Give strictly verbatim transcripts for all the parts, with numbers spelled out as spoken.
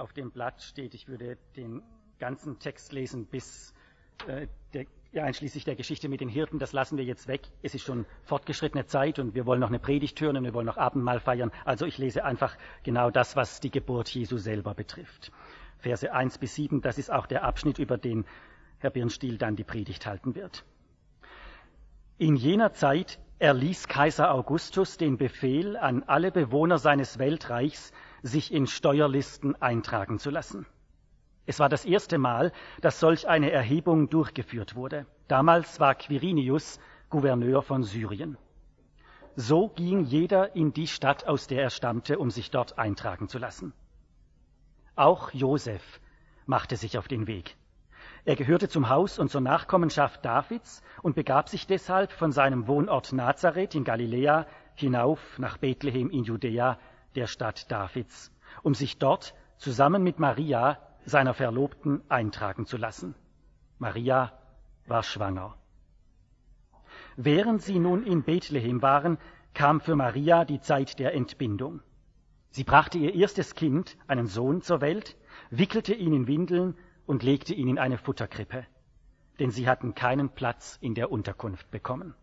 auf dem Blatt steht, ich würde den ganzen Text lesen bis äh, der, ja, einschließlich der Geschichte mit den Hirten. Das lassen wir jetzt weg. Es ist schon fortgeschrittene Zeit und wir wollen noch eine Predigt hören und wir wollen noch Abendmahl feiern. Also ich lese einfach genau das, was die Geburt Jesu selber betrifft. Verse eins bis sieben, das ist auch der Abschnitt, über den Herr Birnstiel dann die Predigt halten wird. In jener Zeit erließ Kaiser Augustus den Befehl an alle Bewohner seines Weltreichs, sich in Steuerlisten eintragen zu lassen. Es war das erste Mal, dass solch eine Erhebung durchgeführt wurde. Damals war Quirinius Gouverneur von Syrien. So ging jeder in die Stadt, aus der er stammte, um sich dort eintragen zu lassen. Auch Josef machte sich auf den Weg. Er gehörte zum Haus und zur Nachkommenschaft Davids und begab sich deshalb von seinem Wohnort Nazareth in Galiläa hinauf nach Bethlehem in Judäa, der Stadt Davids, um sich dort zusammen mit Maria, seiner Verlobten, eintragen zu lassen. Maria war schwanger. Während sie nun in Bethlehem waren, kam für Maria die Zeit der Entbindung. Sie brachte ihr erstes Kind, einen Sohn, zur Welt, wickelte ihn in Windeln und legte ihn in eine Futterkrippe, denn sie hatten keinen Platz in der Unterkunft bekommen.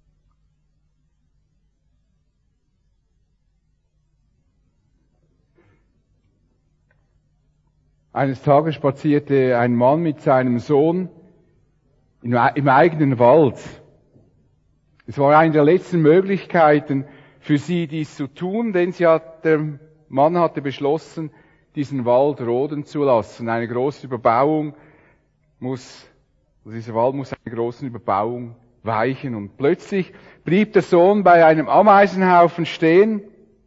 Eines Tages spazierte ein Mann mit seinem Sohn im eigenen Wald. Es war eine der letzten Möglichkeiten für sie, dies zu tun, denn sie hat, der Mann hatte beschlossen, diesen Wald roden zu lassen. Eine große Überbauung muss, also dieser Wald muss einer großen Überbauung weichen. Und plötzlich blieb der Sohn bei einem Ameisenhaufen stehen.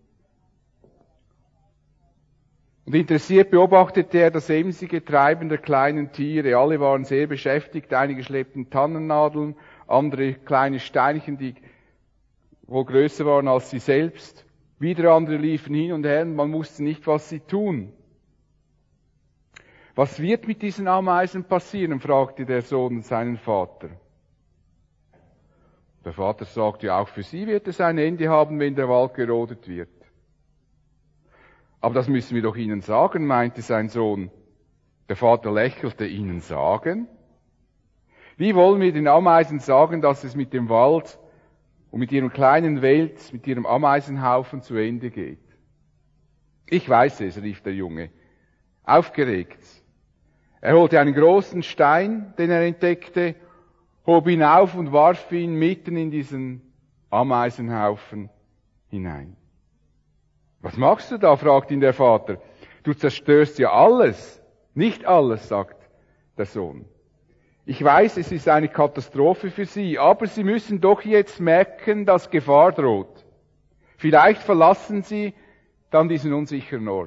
Und interessiert beobachtete er das emsige Treiben der kleinen Tiere. Alle waren sehr beschäftigt. Einige schleppten Tannennadeln, andere kleine Steinchen, die wohl größer waren als sie selbst. Wieder andere liefen hin und her und man wusste nicht, was sie tun. Was wird mit diesen Ameisen passieren? Fragte der Sohn seinen Vater. Der Vater sagte, ja, auch für sie wird es ein Ende haben, wenn der Wald gerodet wird. Aber das müssen wir doch ihnen sagen, meinte sein Sohn. Der Vater lächelte, ihnen sagen? Wie wollen wir den Ameisen sagen, dass es mit dem Wald und mit ihrem kleinen Welt, mit ihrem Ameisenhaufen zu Ende geht? Ich weiß es, rief der Junge, aufgeregt. Er holte einen großen Stein, den er entdeckte, hob ihn auf und warf ihn mitten in diesen Ameisenhaufen hinein. Was machst du da? Fragt ihn der Vater. Du zerstörst ja alles. Nicht alles, sagt der Sohn. Ich weiß, es ist eine Katastrophe für Sie, aber Sie müssen doch jetzt merken, dass Gefahr droht. Vielleicht verlassen Sie dann diesen unsicheren Ort.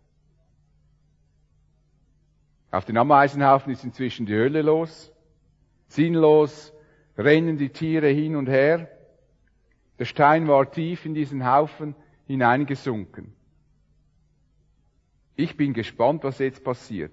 Auf den Ameisenhaufen ist inzwischen die Hölle los. Sinnlos rennen die Tiere hin und her. Der Stein war tief in diesen Haufen hineingesunken. Ich bin gespannt, was jetzt passiert.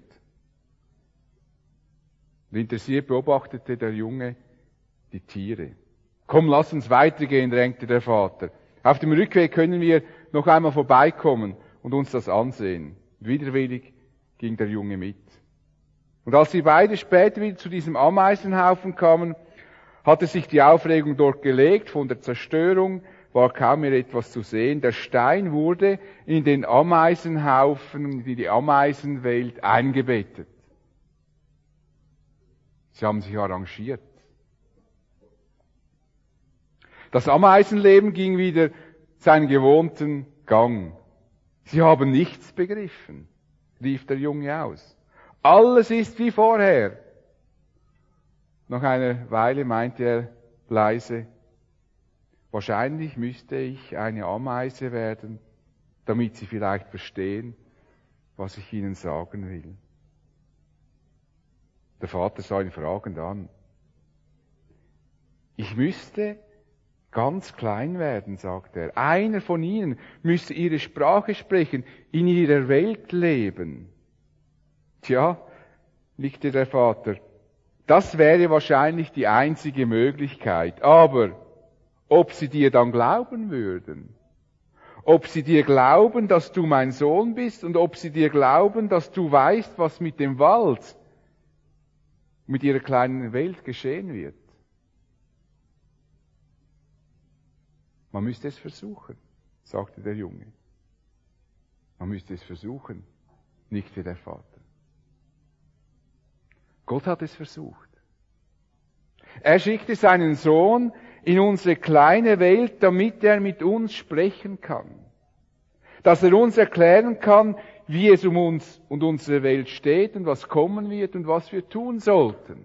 Und interessiert beobachtete der Junge die Tiere. Komm, lass uns weitergehen, drängte der Vater. Auf dem Rückweg können wir noch einmal vorbeikommen und uns das ansehen. Widerwillig ging der Junge mit. Und als sie beide später wieder zu diesem Ameisenhaufen kamen, hatte sich die Aufregung dort gelegt. Von der Zerstörung war kaum mehr etwas zu sehen. Der Stein wurde in den Ameisenhaufen, in die Ameisenwelt eingebettet. Sie haben sich arrangiert. Das Ameisenleben ging wieder seinen gewohnten Gang. Sie haben nichts begriffen, rief der Junge aus. Alles ist wie vorher. Nach einer Weile meinte er leise, wahrscheinlich müsste ich eine Ameise werden, damit Sie vielleicht verstehen, was ich Ihnen sagen will. Der Vater sah ihn fragend an. Ich müsste ganz klein werden, sagte er. Einer von Ihnen müsste Ihre Sprache sprechen, in Ihrer Welt leben. Tja, nickte der Vater, das wäre wahrscheinlich die einzige Möglichkeit. Aber ob Sie dir dann glauben würden? ob sie dir glauben, dass du mein Sohn bist und ob sie dir glauben, dass du weißt, was mit dem Wald, mit ihrer kleinen Welt geschehen wird. Man müsste es versuchen, sagte der Junge. Man müsste es versuchen, nickte der Vater. Gott hat es versucht. Er schickte seinen Sohn in unsere kleine Welt, damit er mit uns sprechen kann. Dass er uns erklären kann, wie es um uns und unsere Welt steht und was kommen wird und was wir tun sollten.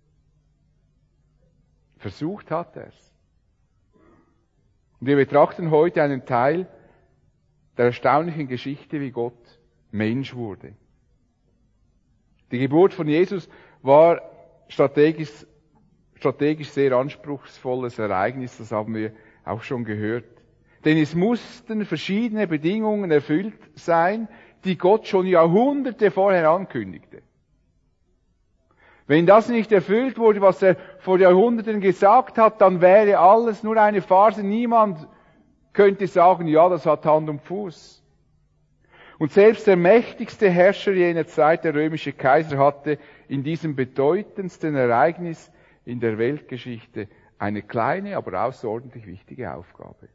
Versucht hat er es. Und wir betrachten heute einen Teil der erstaunlichen Geschichte, wie Gott Mensch wurde. Die Geburt von Jesus war strategisch, strategisch sehr anspruchsvolles Ereignis, das haben wir auch schon gehört. Denn es mussten verschiedene Bedingungen erfüllt sein, die Gott schon Jahrhunderte vorher ankündigte. Wenn das nicht erfüllt wurde, was er vor Jahrhunderten gesagt hat, dann wäre alles nur eine Farce. Niemand könnte sagen, ja, das hat Hand und Fuß. Und selbst der mächtigste Herrscher jener Zeit, der römische Kaiser, hatte in diesem bedeutendsten Ereignis in der Weltgeschichte eine kleine, aber außerordentlich wichtige Aufgabe.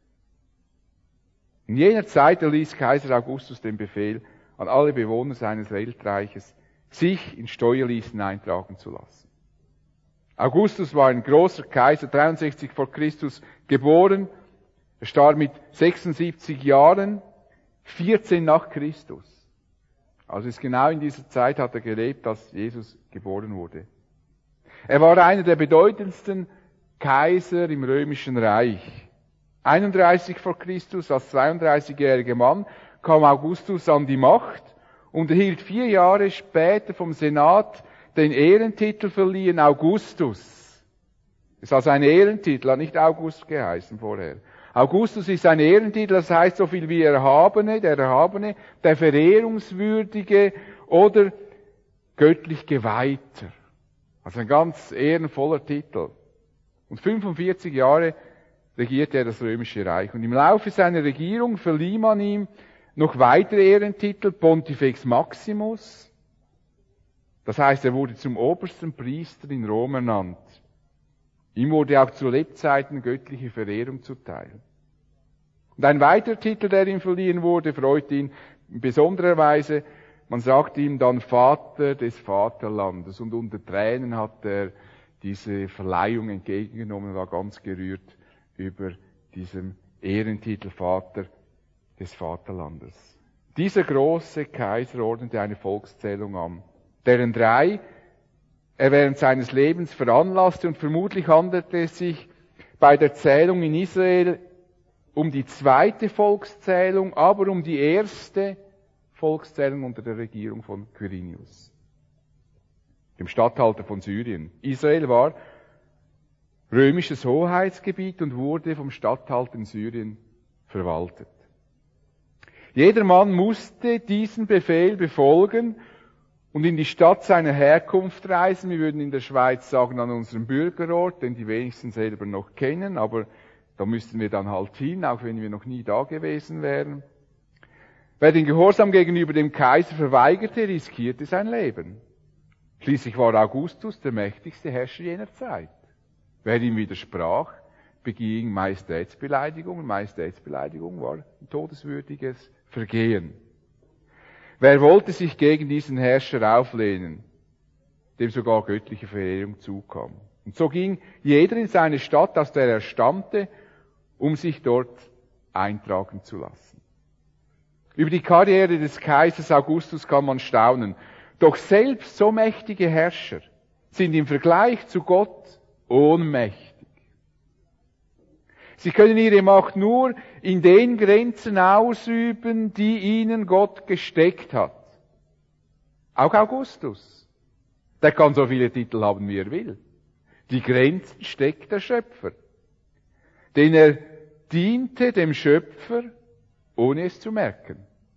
In jener Zeit erließ Kaiser Augustus den Befehl an alle Bewohner seines Weltreiches, sich in Steuerlisten eintragen zu lassen. Augustus war ein großer Kaiser, dreiundsechzig vor Christus geboren. Er starb mit sechsundsiebzig Jahren, vierzehn nach Christus. Also ist genau in dieser Zeit hat er gelebt, dass Jesus geboren wurde. Er war einer der bedeutendsten Kaiser im Römischen Reich. einunddreißig vor Christus, als zweiunddreißigjähriger Mann, kam Augustus an die Macht und erhielt vier Jahre später vom Senat den Ehrentitel verliehen, Augustus. Das ist also ein Ehrentitel, hat nicht August geheißen vorher. Augustus ist ein Ehrentitel, das heißt so viel wie Erhabene, der Erhabene, der Verehrungswürdige oder göttlich Geweihter. Also ein ganz ehrenvoller Titel. Und fünfundvierzig Jahre regierte er das Römische Reich. Und im Laufe seiner Regierung verlieh man ihm noch weitere Ehrentitel, Pontifex Maximus. Das heißt, er wurde zum obersten Priester in Rom ernannt. Ihm wurde auch zu Lebzeiten göttliche Verehrung zuteil. Und ein weiterer Titel, der ihm verliehen wurde, freut ihn in besonderer Weise. Man sagt ihm dann Vater des Vaterlandes. Und unter Tränen hat er diese Verleihung entgegengenommen, war ganz gerührt über diesem Ehrentitel Vater des Vaterlandes. Dieser große Kaiser ordnete eine Volkszählung an, deren drei er während seines Lebens veranlasste, und vermutlich handelte es sich bei der Zählung in Israel um die zweite Volkszählung, aber um die erste Volkszählung unter der Regierung von Quirinius, dem Statthalter von Syrien. Israel war römisches Hoheitsgebiet und wurde vom Statthalter in Syrien verwaltet. Jeder Mann musste diesen Befehl befolgen und in die Stadt seiner Herkunft reisen. Wir würden in der Schweiz sagen, an unserem Bürgerort, den die wenigsten selber noch kennen, aber da müssten wir dann halt hin, auch wenn wir noch nie da gewesen wären. Wer den Gehorsam gegenüber dem Kaiser verweigerte, riskierte sein Leben. Schließlich war Augustus der mächtigste Herrscher jener Zeit. Wer ihm widersprach, beging Majestätsbeleidigung. Majestätsbeleidigung war ein todeswürdiges Vergehen. Wer wollte sich gegen diesen Herrscher auflehnen, dem sogar göttliche Verehrung zukam. Und so ging jeder in seine Stadt, aus der er stammte, um sich dort eintragen zu lassen. Über die Karriere des Kaisers Augustus kann man staunen. Doch selbst so mächtige Herrscher sind im Vergleich zu Gott ohnmächtig. Sie können ihre Macht nur in den Grenzen ausüben, die ihnen Gott gesteckt hat. Auch Augustus. Der kann so viele Titel haben, wie er will. Die Grenzen steckt der Schöpfer. Denn er diente dem Schöpfer, ohne es zu merken.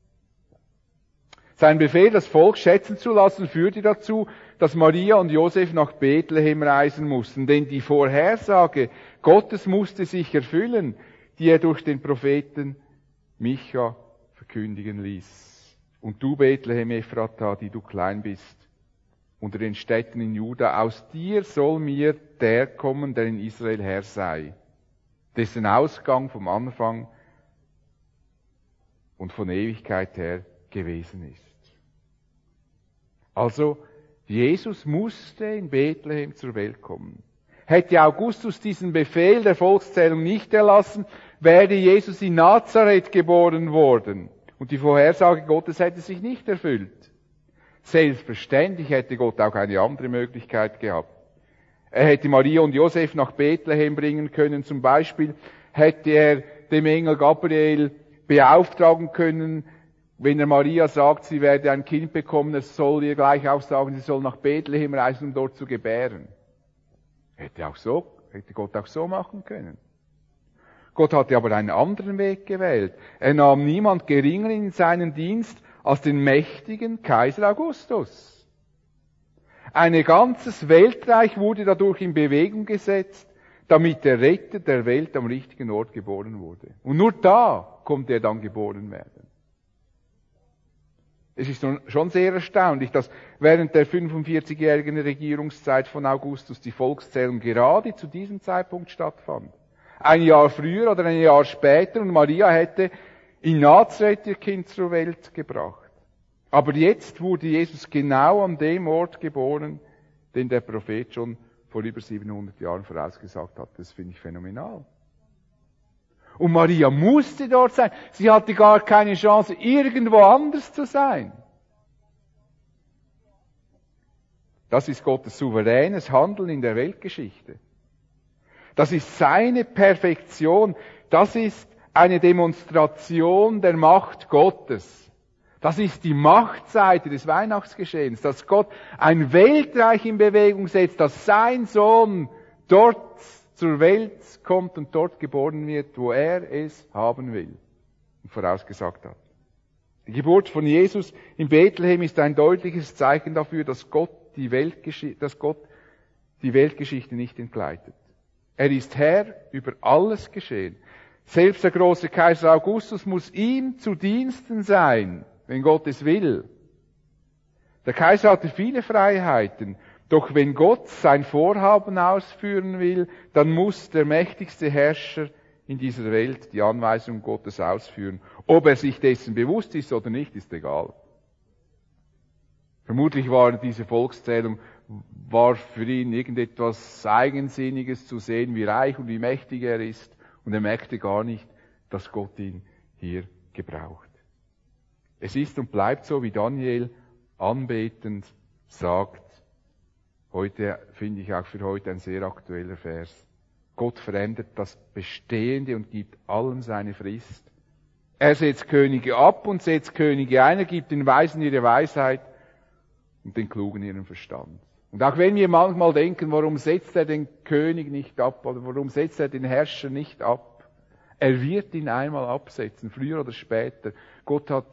Sein Befehl, das Volk schätzen zu lassen, führte dazu, dass Maria und Josef nach Bethlehem reisen mussten. Denn die Vorhersage Gottes musste sich erfüllen, die er durch den Propheten Micha verkündigen ließ. Und du, Bethlehem Ephrata, die du klein bist, unter den Städten in Juda, aus dir soll mir der kommen, der in Israel Herr sei, dessen Ausgang vom Anfang und von Ewigkeit her gewesen ist. Also, Jesus musste in Bethlehem zur Welt kommen. Hätte Augustus diesen Befehl der Volkszählung nicht erlassen, wäre Jesus in Nazareth geboren worden. Und die Vorhersage Gottes hätte sich nicht erfüllt. Selbstverständlich hätte Gott auch eine andere Möglichkeit gehabt. Er hätte Maria und Josef nach Bethlehem bringen können. Zum Beispiel hätte er dem Engel Gabriel beauftragen können, wenn er Maria sagt, sie werde ein Kind bekommen, er soll ihr gleich auch sagen, sie soll nach Bethlehem reisen, um dort zu gebären. Hätte auch so, hätte Gott auch so machen können. Gott hatte aber einen anderen Weg gewählt. Er nahm niemand geringer in seinen Dienst als den mächtigen Kaiser Augustus. Ein ganzes Weltreich wurde dadurch in Bewegung gesetzt, damit der Retter der Welt am richtigen Ort geboren wurde. Und nur da konnte er dann geboren werden. Es ist schon sehr erstaunlich, dass während der fünfundvierzigjährigen Regierungszeit von Augustus die Volkszählung gerade zu diesem Zeitpunkt stattfand. Ein Jahr früher oder ein Jahr später und Maria hätte in Nazareth ihr Kind zur Welt gebracht. Aber jetzt wurde Jesus genau an dem Ort geboren, den der Prophet schon vor über siebenhundert Jahren vorausgesagt hat. Das finde ich phänomenal. Und Maria musste dort sein. Sie hatte gar keine Chance, irgendwo anders zu sein. Das ist Gottes souveränes Handeln in der Weltgeschichte. Das ist seine Perfektion. Das ist eine Demonstration der Macht Gottes. Das ist die Machtseite des Weihnachtsgeschehens, dass Gott ein Weltreich in Bewegung setzt, dass sein Sohn dort zur Welt kommt und dort geboren wird, wo er es haben will und vorausgesagt hat. Die Geburt von Jesus in Bethlehem ist ein deutliches Zeichen dafür, dass Gott die Weltgeschichte, dass Gott die Weltgeschichte nicht entgleitet. Er ist Herr über alles Geschehen. Selbst der große Kaiser Augustus muss ihm zu Diensten sein, wenn Gott es will. Der Kaiser hatte viele Freiheiten, doch wenn Gott sein Vorhaben ausführen will, dann muss der mächtigste Herrscher in dieser Welt die Anweisung Gottes ausführen. Ob er sich dessen bewusst ist oder nicht, ist egal. Vermutlich war diese Volkszählung war für ihn irgendetwas Eigensinniges zu sehen, wie reich und wie mächtig er ist. Und er merkte gar nicht, dass Gott ihn hier gebraucht. Es ist und bleibt so, wie Daniel anbetend sagt. Heute finde ich auch für heute ein sehr aktueller Vers. Gott verändert das Bestehende und gibt allem seine Frist. Er setzt Könige ab und setzt Könige ein. Er gibt den Weisen ihre Weisheit und den Klugen ihren Verstand. Und auch wenn wir manchmal denken, warum setzt er den König nicht ab oder warum setzt er den Herrscher nicht ab? Er wird ihn einmal absetzen, früher oder später. Gott hat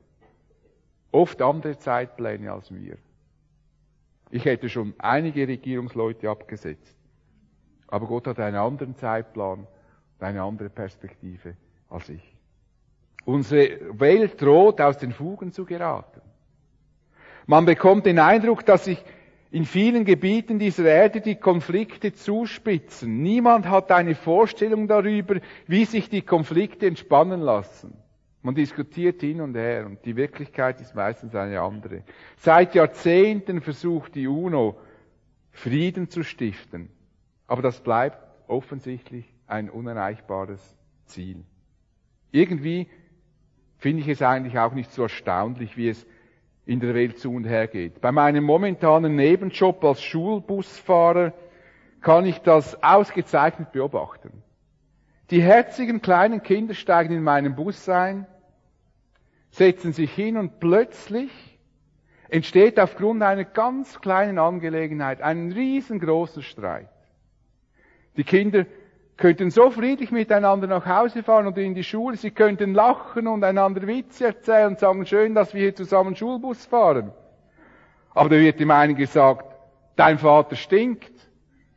oft andere Zeitpläne als wir. Ich hätte schon einige Regierungsleute abgesetzt. Aber Gott hat einen anderen Zeitplan und eine andere Perspektive als ich. Unsere Welt droht, aus den Fugen zu geraten. Man bekommt den Eindruck, dass sich in vielen Gebieten dieser Erde die Konflikte zuspitzen. Niemand hat eine Vorstellung darüber, wie sich die Konflikte entspannen lassen. Man diskutiert hin und her und die Wirklichkeit ist meistens eine andere. Seit Jahrzehnten versucht die UNO, Frieden zu stiften. Aber das bleibt offensichtlich ein unerreichbares Ziel. Irgendwie finde ich es eigentlich auch nicht so erstaunlich, wie es in der Welt zu und her geht. Bei meinem momentanen Nebenjob als Schulbusfahrer kann ich das ausgezeichnet beobachten. Die herzigen kleinen Kinder steigen in meinen Bus ein, setzen sich hin und plötzlich entsteht aufgrund einer ganz kleinen Angelegenheit ein riesengroßer Streit. Die Kinder könnten so friedlich miteinander nach Hause fahren oder in die Schule, sie könnten lachen und einander Witze erzählen und sagen, schön, dass wir hier zusammen Schulbus fahren. Aber da wird dem einen gesagt, dein Vater stinkt.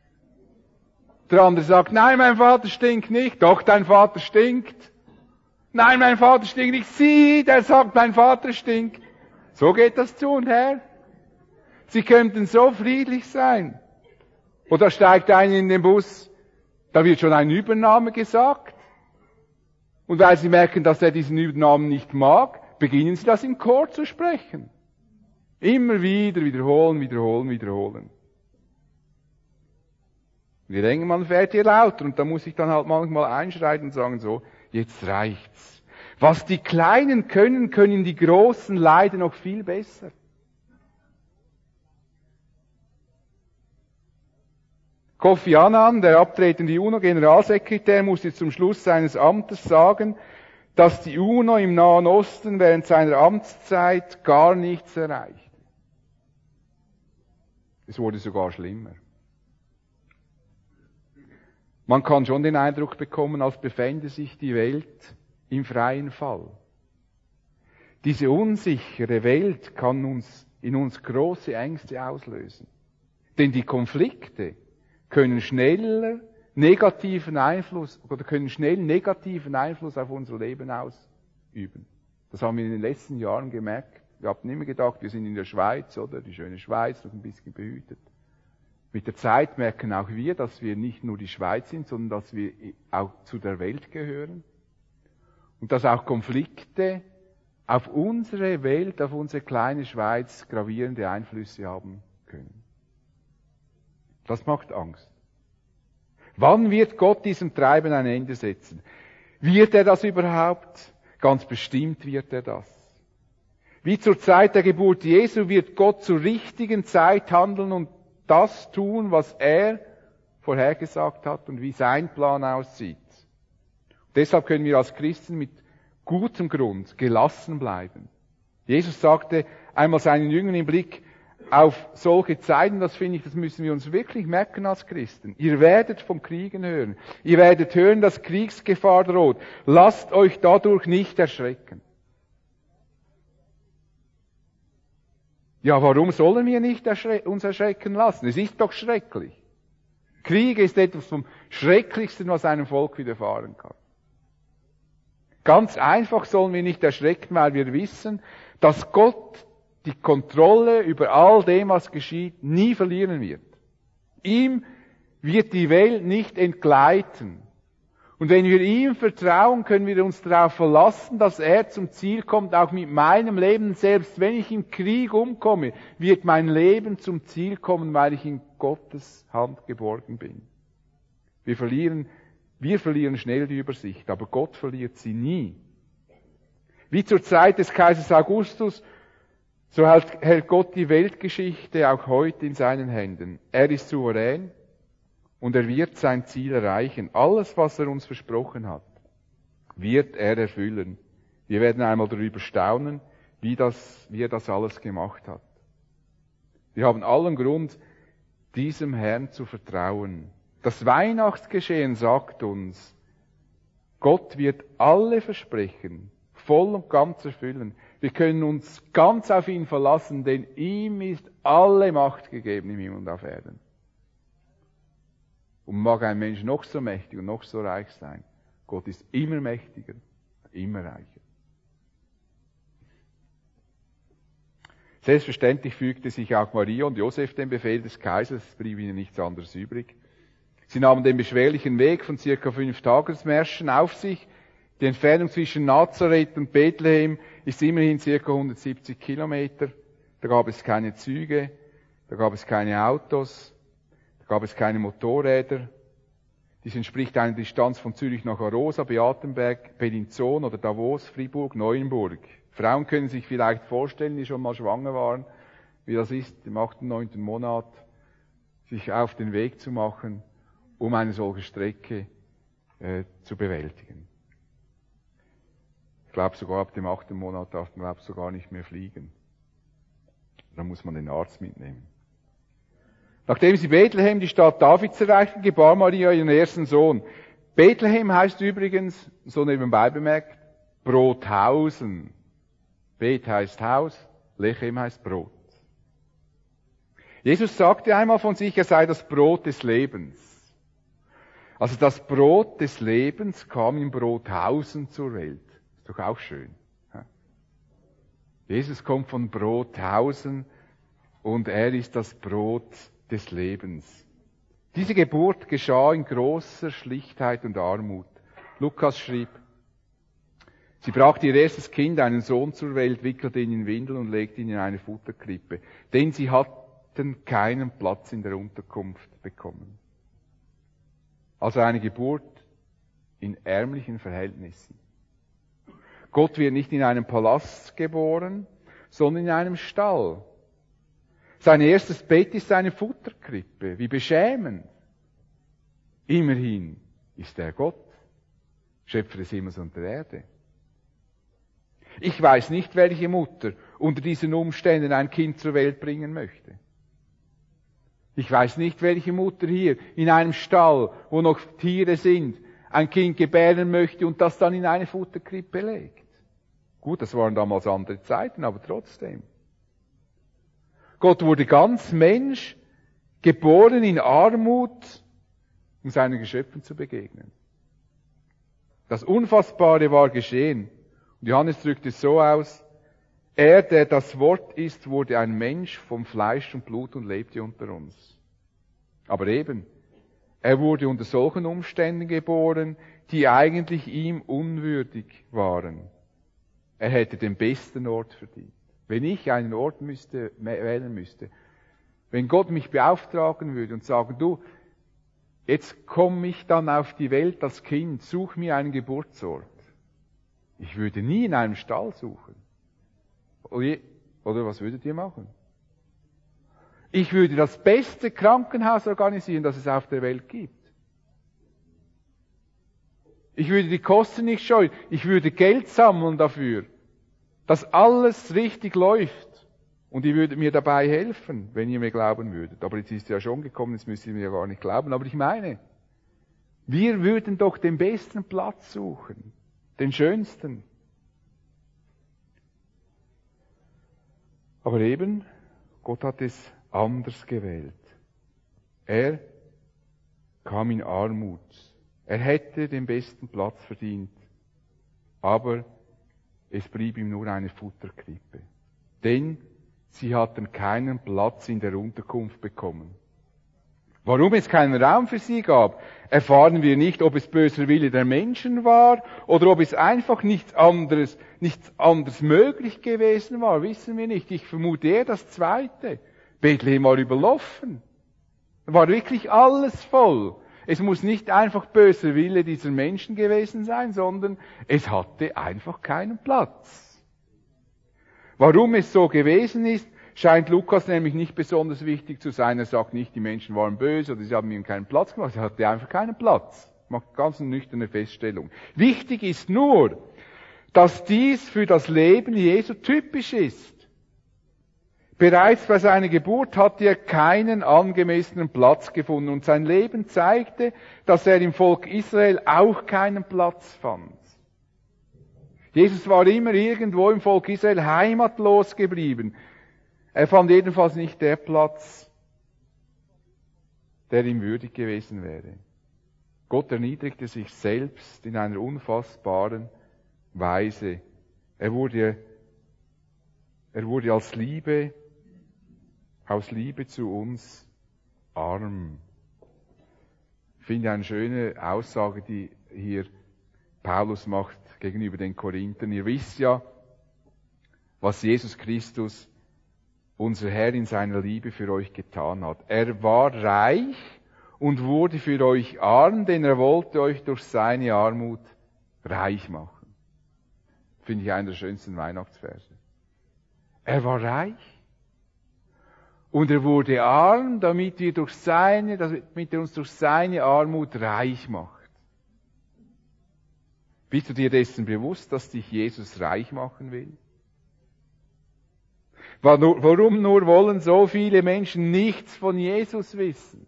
Der andere sagt, nein, mein Vater stinkt nicht. Doch, dein Vater stinkt. Nein, mein Vater stinkt nicht. Sie, der sagt, mein Vater stinkt. So geht das zu und her. Sie könnten so friedlich sein. Oder steigt einer in den Bus, da wird schon ein Übername gesagt. Und weil sie merken, dass er diesen Übernamen nicht mag, beginnen sie das im Chor zu sprechen. Immer wieder wiederholen, wiederholen, wiederholen. Je länger man fährt, je lauter. Und da muss ich dann halt manchmal einschreiten und sagen, so, jetzt reicht's. Was die Kleinen können, können die Großen leider noch viel besser. Kofi Annan, der abtretende UNO-Generalsekretär, musste zum Schluss seines Amtes sagen, dass die UNO im Nahen Osten während seiner Amtszeit gar nichts erreicht. Es wurde sogar schlimmer. Man kann schon den Eindruck bekommen, als befände sich die Welt im freien Fall. Diese unsichere Welt kann uns, in uns große Ängste auslösen. Denn die Konflikte können schneller negativen Einfluss oder können schnell negativen Einfluss auf unser Leben ausüben. Das haben wir in den letzten Jahren gemerkt. Wir haben immer gedacht, wir sind in der Schweiz, oder? Die schöne Schweiz, noch ein bisschen behütet. Mit der Zeit merken auch wir, dass wir nicht nur die Schweiz sind, sondern dass wir auch zu der Welt gehören. Und dass auch Konflikte auf unsere Welt, auf unsere kleine Schweiz gravierende Einflüsse haben können. Das macht Angst. Wann wird Gott diesem Treiben ein Ende setzen? Wird er das überhaupt? Ganz bestimmt wird er das. Wie zur Zeit der Geburt Jesu wird Gott zur richtigen Zeit handeln und das tun, was er vorhergesagt hat und wie sein Plan aussieht. Und deshalb können wir als Christen mit gutem Grund gelassen bleiben. Jesus sagte einmal seinen Jüngern im Blick auf solche Zeiten, das finde ich, das müssen wir uns wirklich merken als Christen. Ihr werdet vom Kriegen hören. Ihr werdet hören, dass Kriegsgefahr droht. Lasst euch dadurch nicht erschrecken. Ja, warum sollen wir nicht erschre- uns erschrecken lassen? Es ist doch schrecklich. Krieg ist etwas vom Schrecklichsten, was einem Volk widerfahren kann. Ganz einfach sollen wir nicht erschrecken, weil wir wissen, dass Gott die Kontrolle über all dem, was geschieht, nie verlieren wird. Ihm wird die Welt nicht entgleiten. Und wenn wir ihm vertrauen, können wir uns darauf verlassen, dass er zum Ziel kommt, auch mit meinem Leben. Selbst wenn ich im Krieg umkomme, wird mein Leben zum Ziel kommen, weil ich in Gottes Hand geborgen bin. Wir verlieren, wir verlieren schnell die Übersicht, aber Gott verliert sie nie. Wie zur Zeit des Kaisers Augustus, so hält Gott die Weltgeschichte auch heute in seinen Händen. Er ist souverän und er wird sein Ziel erreichen. Alles, was er uns versprochen hat, wird er erfüllen. Wir werden einmal darüber staunen, wie, das, wie er das alles gemacht hat. Wir haben allen Grund, diesem Herrn zu vertrauen. Das Weihnachtsgeschehen sagt uns, Gott wird alle Versprechen voll und ganz erfüllen. Wir können uns ganz auf ihn verlassen, denn ihm ist alle Macht gegeben im Himmel und auf Erden. Und mag ein Mensch noch so mächtig und noch so reich sein, Gott ist immer mächtiger, immer reicher. Selbstverständlich fügte sich auch Maria und Josef dem Befehl des Kaisers, es blieb ihnen nichts anderes übrig. Sie nahmen den beschwerlichen Weg von circa fünf Tagesmärschen auf sich. Die Entfernung zwischen Nazareth und Bethlehem ist immerhin circa hundertsiebzig Kilometer. Da gab es keine Züge, da gab es keine Autos, da gab es keine Motorräder. Dies entspricht einer Distanz von Zürich nach Arosa, Beatenberg, Bellinzon oder Davos, Fribourg, Neuenburg. Frauen können sich vielleicht vorstellen, die schon mal schwanger waren, wie das ist, im achten, neunten Monat, sich auf den Weg zu machen, um eine solche Strecke äh, zu bewältigen. Ich glaube, sogar ab dem achten Monat darf man glaub, sogar nicht mehr fliegen. Da muss man den Arzt mitnehmen. Nachdem sie Bethlehem, die Stadt Davids, erreichten, gebar Maria ihren ersten Sohn. Bethlehem heißt übrigens, so nebenbei bemerkt, Brothausen. Beth heißt Haus, Lechem heißt Brot. Jesus sagte einmal von sich, er sei das Brot des Lebens. Also das Brot des Lebens kam in Brothausen zur Welt. Ist doch auch schön. Jesus kommt von Brothausen und er ist das Brot des Lebens. Diese Geburt geschah in großer Schlichtheit und Armut. Lukas schrieb, sie brachte ihr erstes Kind, einen Sohn, zur Welt, wickelte ihn in Windeln und legte ihn in eine Futterkrippe, denn sie hatten keinen Platz in der Unterkunft bekommen. Also eine Geburt in ärmlichen Verhältnissen. Gott wird nicht in einem Palast geboren, sondern in einem Stall. Sein erstes Bett ist eine Futterkrippe. Wie beschämend. Immerhin ist er Gott, Schöpfer des Himmels und der Erde. Ich weiß nicht, welche Mutter unter diesen Umständen ein Kind zur Welt bringen möchte. Ich weiß nicht, welche Mutter hier in einem Stall, wo noch Tiere sind, ein Kind gebären möchte und das dann in eine Futterkrippe legt. Gut, das waren damals andere Zeiten, aber trotzdem. Gott wurde ganz Mensch, geboren in Armut, um seinen Geschöpfen zu begegnen. Das Unfassbare war geschehen. Und Johannes drückt es so aus, er, der das Wort ist, wurde ein Mensch vom Fleisch und Blut und lebte unter uns. Aber eben, er wurde unter solchen Umständen geboren, die eigentlich ihm unwürdig waren. Er hätte den besten Ort verdient. Wenn ich einen Ort müsste, wählen müsste, wenn Gott mich beauftragen würde und sagen, du, jetzt komme ich dann auf die Welt als Kind, such mir einen Geburtsort. Ich würde nie in einem Stall suchen. Oder was würdet ihr machen? Ich würde das beste Krankenhaus organisieren, das es auf der Welt gibt. Ich würde die Kosten nicht scheuen. Ich würde Geld sammeln dafür, dass alles richtig läuft. Und ihr würdet mir dabei helfen, wenn ihr mir glauben würdet. Aber jetzt ist ja schon gekommen, jetzt müsst ihr mir ja gar nicht glauben. Aber ich meine, wir würden doch den besten Platz suchen. Den schönsten. Aber eben, Gott hat es anders gewählt. Er kam in Armut. Er hätte den besten Platz verdient. Aber es blieb ihm nur eine Futterkrippe. Denn sie hatten keinen Platz in der Unterkunft bekommen. Warum es keinen Raum für sie gab, erfahren wir nicht, ob es böser Wille der Menschen war oder ob es einfach nichts anderes, nichts anderes möglich gewesen war, wissen wir nicht. Ich vermute eher das Zweite. Bethlehem war überlaufen. War wirklich alles voll. Es muss nicht einfach böser Wille dieser Menschen gewesen sein, sondern es hatte einfach keinen Platz. Warum es so gewesen ist, scheint Lukas nämlich nicht besonders wichtig zu sein. Er sagt nicht, die Menschen waren böse oder sie haben ihm keinen Platz gemacht. Er hatte einfach keinen Platz. Macht ganz eine nüchterne Feststellung. Wichtig ist nur, dass dies für das Leben Jesu typisch ist. Bereits bei seiner Geburt hatte er keinen angemessenen Platz gefunden und sein Leben zeigte, dass er im Volk Israel auch keinen Platz fand. Jesus war immer irgendwo im Volk Israel heimatlos geblieben. Er fand jedenfalls nicht der Platz, der ihm würdig gewesen wäre. Gott erniedrigte sich selbst in einer unfassbaren Weise. Er wurde, er wurde als Liebe, aus Liebe zu uns arm. Ich finde eine schöne Aussage, die hier Paulus macht gegenüber den Korinthern. Ihr wisst ja, was Jesus Christus, unser Herr, in seiner Liebe für euch getan hat. Er war reich und wurde für euch arm, denn er wollte euch durch seine Armut reich machen. Finde ich einer der schönsten Weihnachtsverse. Er war reich und er wurde arm, damit wir durch seine, damit er uns durch seine Armut reich macht. Bist du dir dessen bewusst, dass dich Jesus reich machen will? Warum nur wollen so viele Menschen nichts von Jesus wissen?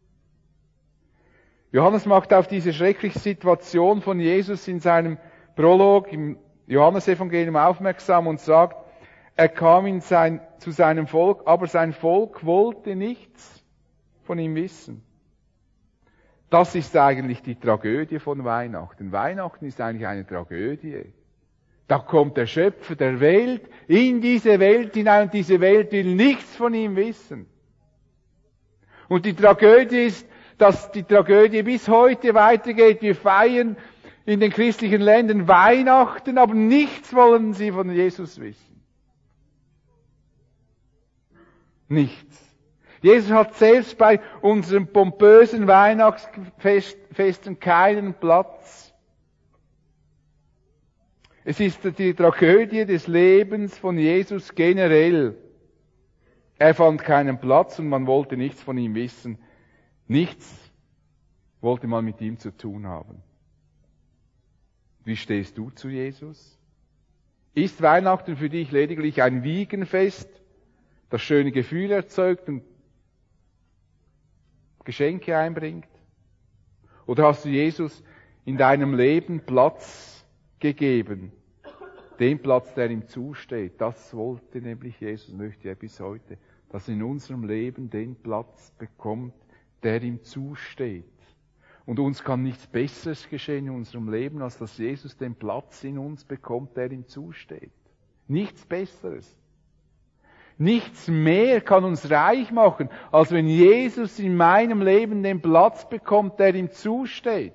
Johannes macht auf diese schreckliche Situation von Jesus in seinem Prolog im Johannesevangelium aufmerksam und sagt, er kam in sein, zu seinem Volk, aber sein Volk wollte nichts von ihm wissen. Das ist eigentlich die Tragödie von Weihnachten. Weihnachten ist eigentlich eine Tragödie. Da kommt der Schöpfer der Welt in diese Welt hinein und diese Welt will nichts von ihm wissen. Und die Tragödie ist, dass die Tragödie bis heute weitergeht. Wir feiern in den christlichen Ländern Weihnachten, aber nichts wollen sie von Jesus wissen. Nichts. Jesus hat selbst bei unseren pompösen Weihnachtsfesten keinen Platz. Es ist die Tragödie des Lebens von Jesus generell. Er fand keinen Platz und man wollte nichts von ihm wissen. Nichts wollte man mit ihm zu tun haben. Wie stehst du zu Jesus? Ist Weihnachten für dich lediglich ein Wiegenfest, das schöne Gefühle erzeugt und Geschenke einbringt? Oder hast du Jesus in deinem Leben Platz gegeben? Den Platz, der ihm zusteht. Das wollte nämlich Jesus, möchte er bis heute, dass er in unserem Leben den Platz bekommt, der ihm zusteht. Und uns kann nichts Besseres geschehen in unserem Leben, als dass Jesus den Platz in uns bekommt, der ihm zusteht. Nichts Besseres. Nichts mehr kann uns reich machen, als wenn Jesus in meinem Leben den Platz bekommt, der ihm zusteht.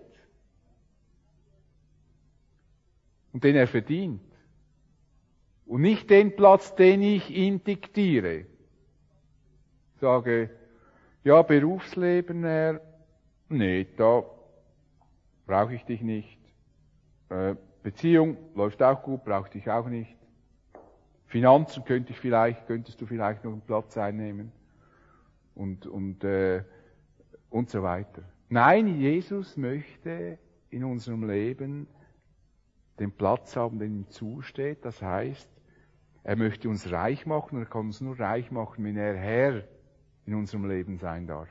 Und den er verdient. Und nicht den Platz, den ich ihm diktiere. Ich sage, ja, Berufsleben, Herr, nee, da brauche ich dich nicht. Äh, Beziehung läuft auch gut, brauche ich dich auch nicht. Finanzen könnte ich vielleicht, könntest du vielleicht noch einen Platz einnehmen. Und, und, äh, und so weiter. Nein, Jesus möchte in unserem Leben den Platz haben, der ihm zusteht. Das heißt, er möchte uns reich machen, und er kann uns nur reich machen, wenn er Herr in unserem Leben sein darf.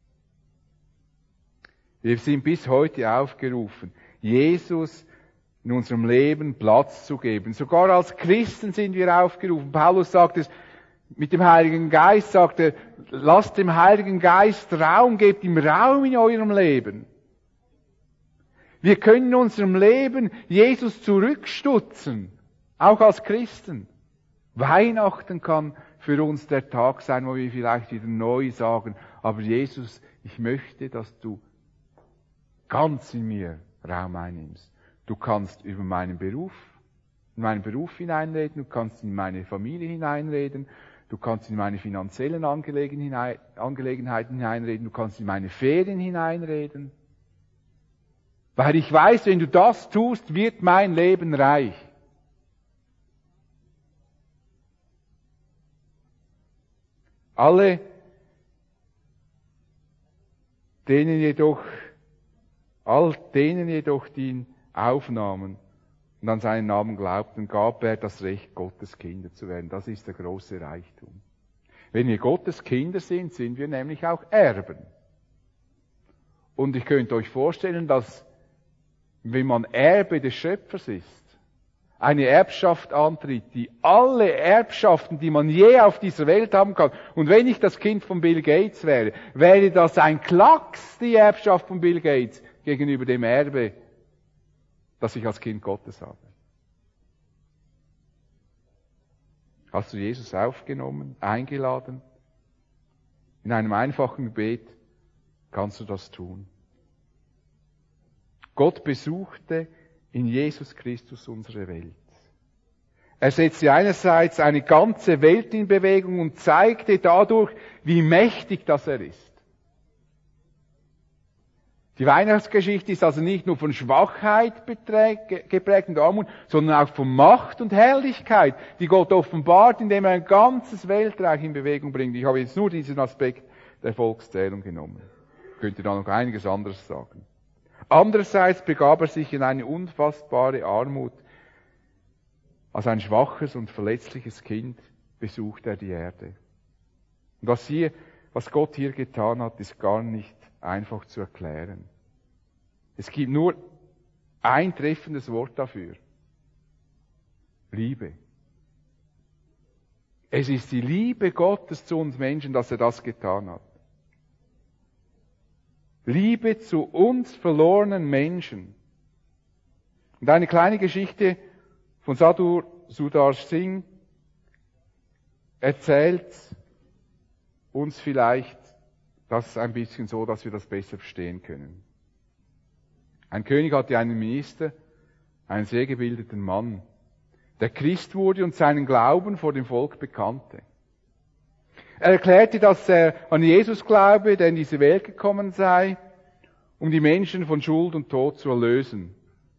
Wir sind bis heute aufgerufen, Jesus in unserem Leben Platz zu geben. Sogar als Christen sind wir aufgerufen. Paulus sagt es mit dem Heiligen Geist, sagt er, lasst dem Heiligen Geist Raum, gebt ihm Raum in eurem Leben. Wir können in unserem Leben Jesus zurückstutzen, auch als Christen. Weihnachten kann für uns der Tag sein, wo wir vielleicht wieder neu sagen, aber Jesus, ich möchte, dass du ganz in mir Raum einnimmst. Du kannst über meinen Beruf, in meinen Beruf hineinreden, du kannst in meine Familie hineinreden, du kannst in meine finanziellen Angelegenheiten hineinreden, du kannst in meine Ferien hineinreden. Weil ich weiß, wenn du das tust, wird mein Leben reich. Alle, denen jedoch, all denen jedoch, die ihn aufnahmen und an seinen Namen glaubten, gab er das Recht, Gottes Kinder zu werden. Das ist der große Reichtum. Wenn wir Gottes Kinder sind, sind wir nämlich auch Erben. Und ich könnte euch vorstellen, dass, wenn man Erbe des Schöpfers ist, eine Erbschaft antritt, die alle Erbschaften, die man je auf dieser Welt haben kann, und wenn ich das Kind von Bill Gates wäre, wäre das ein Klacks, die Erbschaft von Bill Gates, gegenüber dem Erbe, das ich als Kind Gottes habe. Hast du Jesus aufgenommen, eingeladen? In einem einfachen Gebet kannst du das tun. Gott besuchte in Jesus Christus unsere Welt. Er setzte einerseits eine ganze Welt in Bewegung und zeigte dadurch, wie mächtig das er ist. Die Weihnachtsgeschichte ist also nicht nur von Schwachheit geprägt und Armut, sondern auch von Macht und Herrlichkeit, die Gott offenbart, indem er ein ganzes Weltreich in Bewegung bringt. Ich habe jetzt nur diesen Aspekt der Volkszählung genommen. Ich könnte da noch einiges anderes sagen. Andererseits begab er sich in eine unfassbare Armut. Als ein schwaches und verletzliches Kind besucht er die Erde. Und was hier, was Gott hier getan hat, ist gar nicht einfach zu erklären. Es gibt nur ein treffendes Wort dafür. Liebe. Es ist die Liebe Gottes zu uns Menschen, dass er das getan hat. Liebe zu uns verlorenen Menschen. Und eine kleine Geschichte von Sadhu Sundar Singh erzählt uns vielleicht das ein bisschen so, dass wir das besser verstehen können. Ein König hatte einen Minister, einen sehr gebildeten Mann, der Christ wurde und seinen Glauben vor dem Volk bekannte. Er erklärte, dass er an Jesus glaube, der in diese Welt gekommen sei, um die Menschen von Schuld und Tod zu erlösen.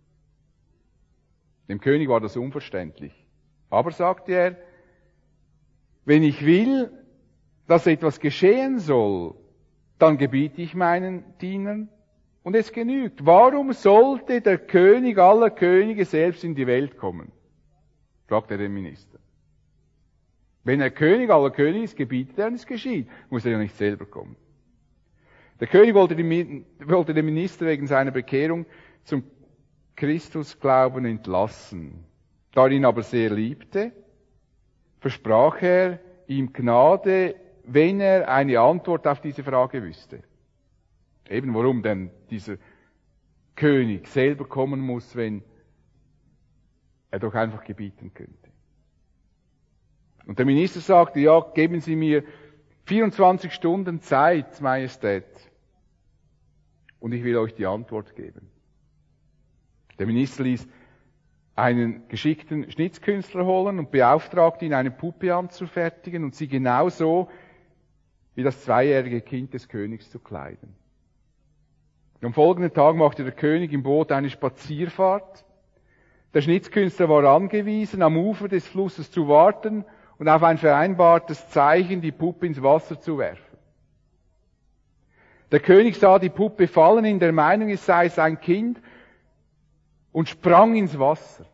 Dem König war das unverständlich. Aber, sagte er, wenn ich will, dass etwas geschehen soll, dann gebiete ich meinen Dienern und es genügt. Warum sollte der König aller Könige selbst in die Welt kommen? Fragte der Minister. Wenn er König aller Könige ist, gebietet er und es geschieht. Muss er ja nicht selber kommen. Der König wollte, die, wollte den Minister wegen seiner Bekehrung zum Christusglauben entlassen. Da er ihn aber sehr liebte, versprach er ihm Gnade, wenn er eine Antwort auf diese Frage wüsste. Eben warum denn dieser König selber kommen muss, wenn er doch einfach gebieten könnte. Und der Minister sagte, ja, geben Sie mir vierundzwanzig Stunden Zeit, Majestät, und ich will euch die Antwort geben. Der Minister ließ einen geschickten Schnitzkünstler holen und beauftragte ihn, eine Puppe anzufertigen und sie genauso wie das zweijährige Kind des Königs zu kleiden. Am folgenden Tag machte der König im Boot eine Spazierfahrt. Der Schnitzkünstler war angewiesen, am Ufer des Flusses zu warten und auf ein vereinbartes Zeichen die Puppe ins Wasser zu werfen. Der König sah die Puppe fallen in der Meinung, es sei sein Kind, und sprang ins Wasser,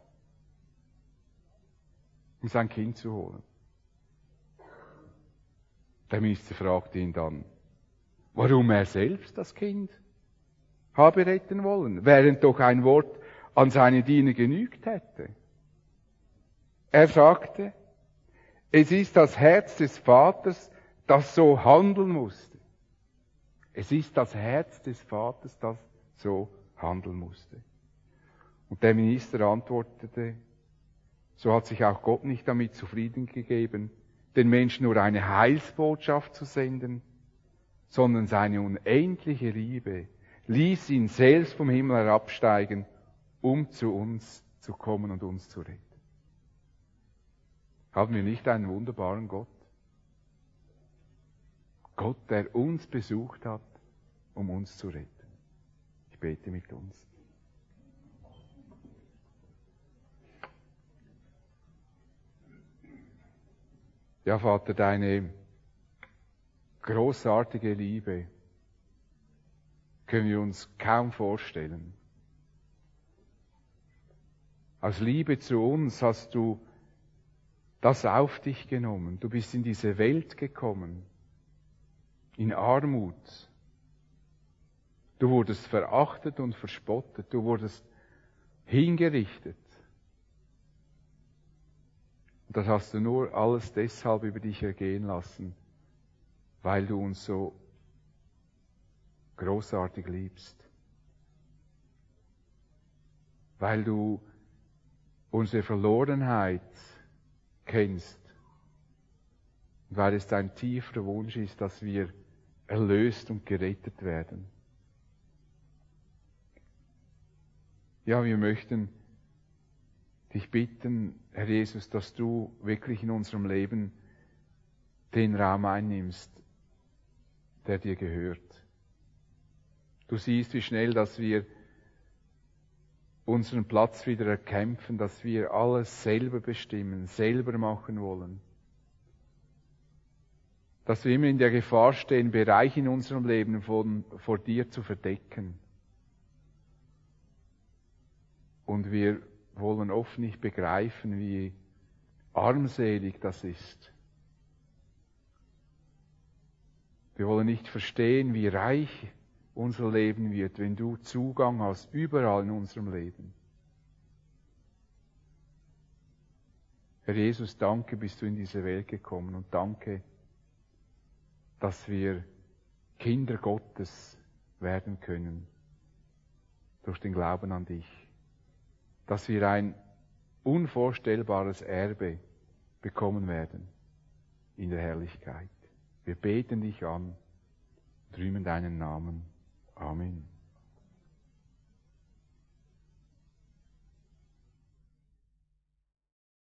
um sein Kind zu holen. Der Minister fragte ihn dann, warum er selbst das Kind habe retten wollen, während doch ein Wort an seine Diener genügt hätte. Er sagte, es ist das Herz des Vaters, das so handeln musste. Es ist das Herz des Vaters, das so handeln musste. Und der Minister antwortete, so hat sich auch Gott nicht damit zufrieden gegeben, den Menschen nur eine Heilsbotschaft zu senden, sondern seine unendliche Liebe ließ ihn selbst vom Himmel herabsteigen, um zu uns zu kommen und uns zu retten. Haben wir nicht einen wunderbaren Gott? Gott, der uns besucht hat, um uns zu retten. Ich bete mit uns. Ja, Vater, deine großartige Liebe können wir uns kaum vorstellen. Aus Liebe zu uns hast du das auf dich genommen. Du bist in diese Welt gekommen, in Armut. Du wurdest verachtet und verspottet. Du wurdest hingerichtet. Und das hast du nur alles deshalb über dich ergehen lassen, weil du uns so großartig liebst. Weil du unsere Verlorenheit kennst. Und weil es dein tiefer Wunsch ist, dass wir erlöst und gerettet werden. Ja, wir möchten dich bitten, Herr Jesus, dass du wirklich in unserem Leben den Raum einnimmst, der dir gehört. Du siehst, wie schnell, dass wir unseren Platz wieder erkämpfen, dass wir alles selber bestimmen, selber machen wollen. Dass wir immer in der Gefahr stehen, Bereiche in unserem Leben von, vor dir zu verdecken. Und wir wollen oft nicht begreifen, wie armselig das ist. Wir wollen nicht verstehen, wie reich unser Leben wird, wenn du Zugang hast, überall in unserem Leben. Herr Jesus, danke, bist du in diese Welt gekommen und danke, dass wir Kinder Gottes werden können durch den Glauben an dich. Dass wir ein unvorstellbares Erbe bekommen werden in der Herrlichkeit. Wir beten dich an, rühmen deinen Namen. Amen.